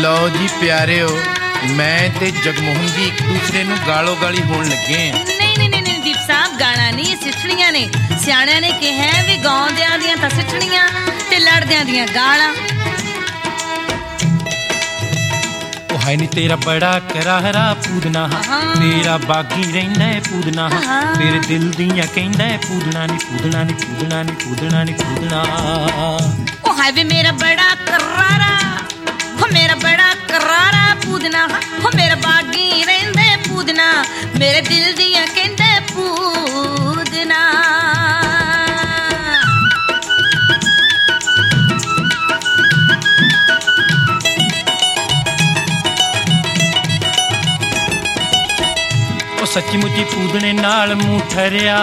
ਲਓ ਜੀ ਪਿਆਰਿਓ, ਮੈਂ ਤੇ ਜਗਮੋਹਨ ਜੀ ਇੱਕ ਦੂਸਰੇ ਨੂੰ ਗਾਲੋ ਗਾਲੀ ਹੋਣ ਲੱਗੇ ਆ। ਨਹੀਂ ਦੀਪ ਸਾਹਿਬ, ਗਾਣਾ ਨਹੀਂ, ਸਿੱਠਣੀਆਂ ਨੇ। ਸਿਆਣਿਆਂ ਨੇ ਕਿਹਾ ਵੀ ਗਾਉਂਦਿਆਂ ਦੀਆਂ ਤਾਂ ਸਿੱਠਣੀਆਂ ਤੇ ਲੜਦਿਆਂ ਦੀਆਂ ਗਾਲਾਂ। ਹਾਏ ਨੀ ਤੇਰਾ ਬੜਾ ਕਰਾਰਾ ਪੂਦਨਾ, ਤੇਰਾ ਬਾਗੀ ਰਹਿੰਦਾ ਪੂਦਨਾ, ਤੇਰੇ ਦਿਲ ਦੀਆਂ ਕਹਿੰਦਾ ਪੂਦਨਾ ਨੀ ਪੂਦਨਾ ਨੀ ਪੂਦਨਾ ਨੀ ਪੂਦਨਾ ਨੀ ਪੂਦਨਾ। ਉਹ ਹਾਏ ਵੇ ਮੇਰਾ ਬੜਾ ਕਰਾਰਾ, ਹੋ ਮੇਰਾ ਬੜਾ ਕਰਾਰਾ ਪੂਦਨਾ, ਹੋ ਮੇਰਾ ਬਾਗੀ ਰਹਿੰਦਾ ਪੂਦਨਾ, ਮੇਰੇ ਦਿਲ ਦੀਆਂ ਕਹਿੰਦਾ ਪੂਦਨਾ। ਸੱਚੀ ਮੁੱਚੀ ਪੂਦਣੇ ਨਾਲ ਮੂੰਹ ਠਰਿਆ,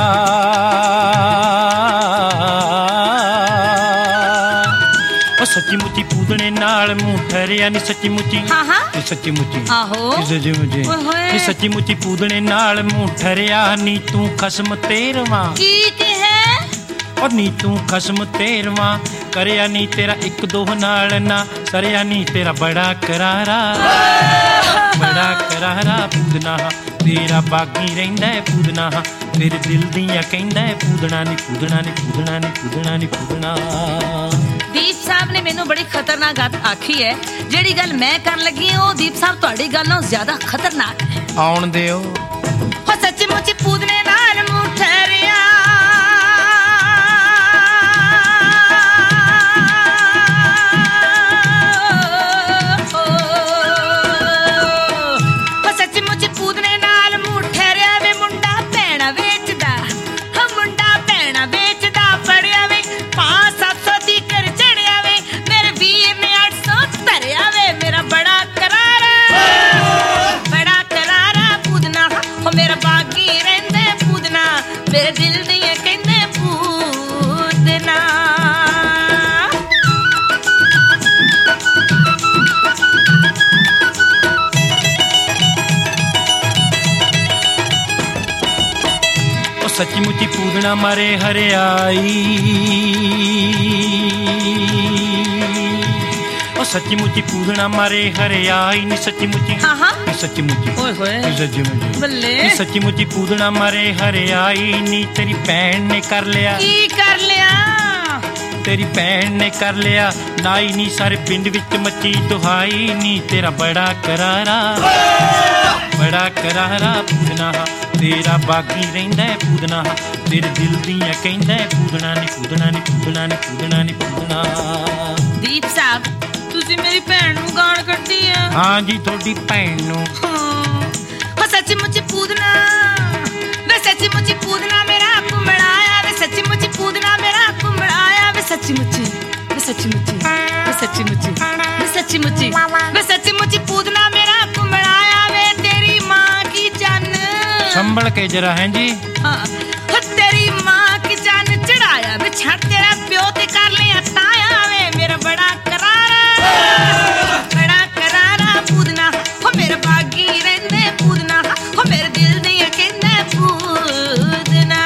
ਉਹ ਸੱਚੀ ਮੁੱਚੀ ਪੂਦਣੇ ਨਾਲ ਮੂੰਹ ਠਰਿਆ ਨੀ ਸੱਚੀ ਮੁੱਚੀ, ਸੱਚੀ ਮੁੱਚੀ ਆਹੋ ਨੀ ਸੱਚੀ ਮੁੱਚੀ ਪੂਦਣੇ ਨਾਲ ਮੂੰਹ ਠਰਿਆ ਨੀ ਤੂੰ ਖਸਮ ਤੇਰਵਾਂ। ਕੀ ਕਿਹਾ? ਉਹ ਨੀ ਤੂੰ ਖਸਮ ਤੇਰਵਾਂ ਕਰਿਆ ਨੀ ਤੇਰਾ ਇੱਕ ਦੋ ਨਾਲ ਨਾ ਸਰਿਆ ਨੀ ਤੇਰਾ ਬੜਾ ਕਰਾਰਾ, ਬੜਾ ਕਰਾਰਾ ਪੂਦਨਾ, ਤੇਰਾ ਬਾਗੀ ਰਹਿੰਦਾ ਪੂਦਨਾ, ਤੇਰੇ ਦਿਲ ਦੀਆਂ ਕਹਿੰਦਾ ਪੂਦਨਾ ਨੀ ਪੂਦਨਾ ਨੀ ਪੂਦਨਾ ਨੀ ਪੂਦਨਾ ਨੀ ਪੂਦਨਾ। ਦੀਪ ਸਾਹਿਬ ਨੇ ਮੈਨੂੰ ਬੜੀ ਖਤਰਨਾਕ ਗੱਲ ਆਖੀ ਹੈ। ਜਿਹੜੀ ਗੱਲ ਮੈਂ ਕਰਨ ਲੱਗੀ ਹਾਂ ਉਹ ਦੀਪ ਸਾਹਿਬ ਤੁਹਾਡੀ ਗੱਲ ਨਾਲੋਂ ਜ਼ਿਆਦਾ ਖਤਰਨਾਕ ਹੈ। ਆਉਣ ਦਿਓ। ਹੋ ਸੱਚੀ ਮੁੱਚੀ ਪੂਦਨੇ ਨਾਲ ਮੂੰਹ ਠਰਿਆ, ਮੇਰੇ ਦਿਲ ਦੀਆਂ ਕਹਿੰਦੇ ਪੂਦਨਾ। ਉਹ ਸੱਚੀ ਮੁੱਚੀ ਪੂਦਨਾ ਮਾਰੇ ਹਰਿਆਈ, ਉਹ ਸੱਚੀ ਮੁੱਚੀ ਪੂਦਨਾ ਮਾਰੇ ਹਰਿਆਈ ਨੀ ਸੱਚੀ ਮੁੱਚੀ, ਸੱਚੀ ਮੁੱਚੀ ਬੱਲੇ ਸੱਚੀ ਮੁੱਚੀ ਪੂਦਨਾ ਮਾਰੇ ਹਰਿਆਈ ਨੀ ਤੇਰੀ ਭੈਣ ਨੇ ਕਰ ਲਿਆ। ਕੀ ਕਰ ਲਿਆ? ਤੇਰੀ ਭੈਣ ਨੇ ਕਰ ਲਿਆ ਨਾਈ ਨੀ ਸਾਰੇ ਪਿੰਡ ਵਿੱਚ ਮੱਚੀ ਦੁਹਾਈ ਨੀ ਤੇਰਾ ਬੜਾ ਕਰਾਰਾ, ਬੜਾ ਕਰਾਰਾ ਪੂਦਨਾ, ਤੇਰਾ ਬਾਗੀ ਰਹਿੰਦਾ ਪੂਦਨਾ, ਤੇਰੇ ਦਿਲ ਦੀਆਂ ਕਹਿੰਦਾ ਪੂਦਨਾ ਨੀ ਪੂਦਨਾ ਨੀ ਪੂਦਨਾ ਨੀ ਪੂਦਨਾ ਨੀ ਪੂਦਨਾ। ਦੀਪ ਸਾਹਿਬ ਤੁਸੀਂ ਮੇਰੀ ਭੈਣ ਨੂੰ ਗਾਲ ਕੱਢੀ ਆ? ਹਾਂ ਜੀ ਤੁਹਾਡੀ ਭੈਣ ਨੂੰ। ਸੱਚੀ ਮੁੱਚੀ ਪੂਦਨਾ ਵੇ, ਸੱਚੀ ਮੁੱਚੀ ਪੂਦਨਾ ਮੇਰਾ ਕੁੰਮੜਾਇਆ ਵੇ, ਸੱਚੀ ਮੁੱਚੀ ਪੂਦਨਾ ਮੇਰਾ ਕੁੰਮੜਾਇਆ ਵੇ, ਸੱਚੀ ਮੁੱਚੀ ਵੇ, ਸੱਚੀ ਮੁੱਚੀ ਵੇ, ਸੱਚੀ ਮੁੱਚੀ ਵੇ, ਸੱਚੀ ਮੁੱਚੀ ਵੇ, ਸੱਚੀ ਮੁੱਚੀ ਪੂਦਨਾ ਮੇਰਾ ਕੁੰਮੜਾਇਆ ਵੇ, ਤੇਰੀ ਮਾਂ ਕੀ ਚੰਨ ਸੰਭਲ ਕੇ ਜਰਾ ਹੈ ਜੀ। ਤੇਰੀ ਮਾਂ ਕੀ ਚੰਨ ਚੜਾਇਆ ਵੇ, ਛੱਡ ਤੇਰਾ ਪਿਓ ਤੇ ਕਰ ਲਿਆ ਤਾਇਆ ਵੇ, ਮੇਰਾ ਬੜਾ ਕਰਾਰਾ, ਬੜਾ ਕਰਾਰਾ ਪੂਦਨਾ, ਹੋ ਮੇਰਾ ਬਾਗੀ ਰਹਿੰਦੇ ਪੂਦਨਾ, ਹੋ ਮੇਰੇ ਦਿਲ ਦੀਆਂ ਕਹਿੰਦਾ ਪੂਦਨਾ।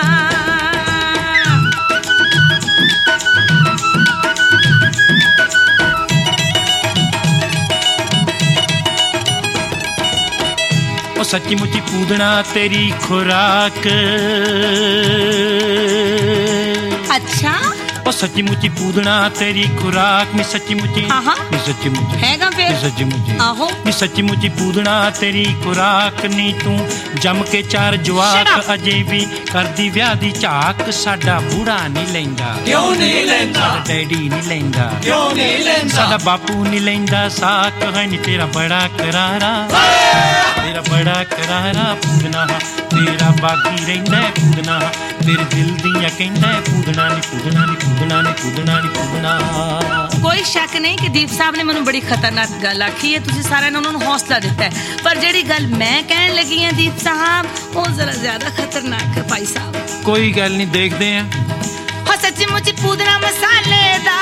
ਉਹ ਸੱਚੀ ਮੁੱਚੀ ਪੂਦਨਾ ਤੇਰੀ ਖੁਰਾਕ, ਅੱਛਾ ਉਹ ਸੱਚੀ ਮੁੱਚੀ ਪੂਦਨਾ ਤੇਰੀ ਖੁਰਾਕ ਨੀ ਸੱਚੀ ਮੁੱਚੀ, ਨੀ ਸੱਚੀ ਮੁੱਚੀ ਹੈਗਾ ਫਿਰ ਸੱਚੀ ਮੁੱਚੀ, ਆਹੋ ਨੀ ਸੱਚੀ ਮੁੱਚੀ ਪੂਦਨਾ ਤੇਰੀ ਖੁਰਾਕ ਨੀ ਤੂੰ ਜੰਮ ਕੇ ਚਾਰ ਜਵਾਕ ਅਜੇ ਵੀ ਕਰਦੀ ਵਿਆਹ ਦੀ ਝਾਕ, ਸਾਡਾ ਬੁੜਾ ਨਹੀਂ ਲੈਂਦਾ, ਕਿਉਂ ਨਹੀਂ ਲੈਂਦਾ, ਸਾਡਾ ਡੈਡੀ ਨਹੀਂ ਲੈਂਦਾ, ਕਿਉਂ ਨਹੀਂ ਲੈਂਦਾ, ਸਾਡਾ ਬਾਪੂ ਨਹੀਂ ਲੈਂਦਾ ਸਾਕ, ਹੈ ਨੀ ਤੇਰਾ ਬੜਾ ਕਰਾਰਾ, ਤੇਰਾ ਬੜਾ ਕਰਾਰਾ ਪੂਦਨਾ, ਤੇਰਾ ਬਾਗੀ ਰਹਿੰਦਾ ਪੂਦਨਾ, ਤੇਰੇ ਦਿਲ ਦੀਆਂ ਕਹਿੰਦਾ ਪੂਦਨਾ ਨੀ ਪੂਦਨਾ ਨੀ ਪੂਦਨਾ ਨੀ ਪੂਦਨਾ ਨੀ ਪੂਦਨਾ। ਕੋਈ ਸ਼ੱਕ ਨਹੀਂ ਕਿ ਦੀਪ ਸਾਹਿਬ ਨੇ ਮੈਨੂੰ ਬੜੀ ਖਤਰਨਾਕ ਗੱਲ ਆਖੀ ਹੈ। ਤੁਸੀਂ ਸਾਰਿਆਂ ਨੇ ਉਹਨਾਂ ਨੂੰ ਹੌਸਲਾ ਦਿੱਤਾ ਹੈ, ਪਰ ਜਿਹੜੀ ਗੱਲ ਮੈਂ ਕਹਿਣ ਲੱਗੀ ਹਾਂ ਦੀਪ ਸਾਹਿਬ ਉਹ ਜ਼ਰਾ ਜ਼ਿਆਦਾ ਖਤਰਨਾਕ ਹੈ ਭਾਈ ਸਾਹਿਬ। ਕੋਈ ਗੱਲ ਨਹੀਂ, ਦੇਖਦੇ ਆ। ਹੋ ਸੱਚੀ ਮੁੱਚੀ ਪੂਦਨਾ ਮਸਾਲੇਦਾਰ,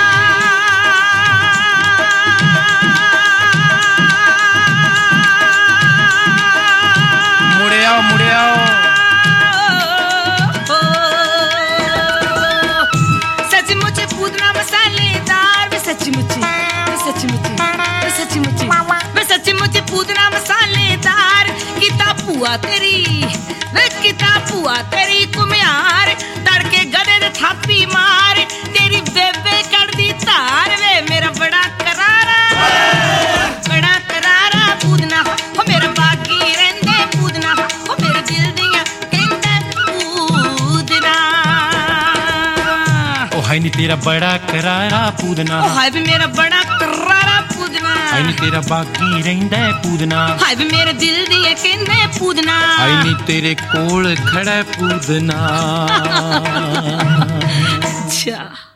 ਮੁੜਿਆ ਮੁੜਿਆ ਸੱਚੀ ਮੁੱਚੀ ਪੂਦਨਾ ਮਸਾਲੇਦਾਰ ਵੇ, ਸੱਚੀ ਮੁੱਚੀ ਵੇ, ਸੱਚੀ ਮੁੱਚੀ ਭੂਆ ਤੇਰੀ ਵੇ ਕਿਤਾ ਭੂਆ ਤੇਰੀ ਕੁਮਿਆਰ ਤੜਕੇ ਗਧੇ ਦੇ ਥਾਪੀ ਮਾਰ ਤੇਰੀ ਬੇਬੇ ਕੱਢਦੀ ਧਾਰ ਵੇ ਮੇਰਾ ਬੜਾ ਕਰਾਰਾ ਪੂਦਨਾ ਹੋ ਮੇਰਾ ਬਾਗੀ ਰਹਿੰਦੇ ਪੂਦਨਾ ਹੋ ਮੇਰੇ ਦਿਲ ਦੀਆਂ ਕਹਿੰਦੇ ਪੂਦਨਾ ਉਹ ਹੈ ਨੀ ਤੇਰਾ ਬੜਾ ਕਰਾਰਾ ਪੂਦਨਾ ਉਹ ਹਾਏ ਵੀ ਮੇਰਾ ਬੜਾ ਕਰਾਰਾ ਪੂਦਨਾ ਹੈ ਨੀ ਤੇਰਾ ਬਾਗੀ ਰਹਿੰਦਾ ਪੂਦਨਾ ਹਾਏ ਵੀ ਮੇਰੇ ਦਿਲ ਦੀਆਂ ਕਹਿੰਦੇ ਪੂਦਨਾ ਆਈ ਨੀ ਤੇਰੇ ਕੋਲ ਖੜਾ ਪੂਦਨਾ ਅੱਛਾ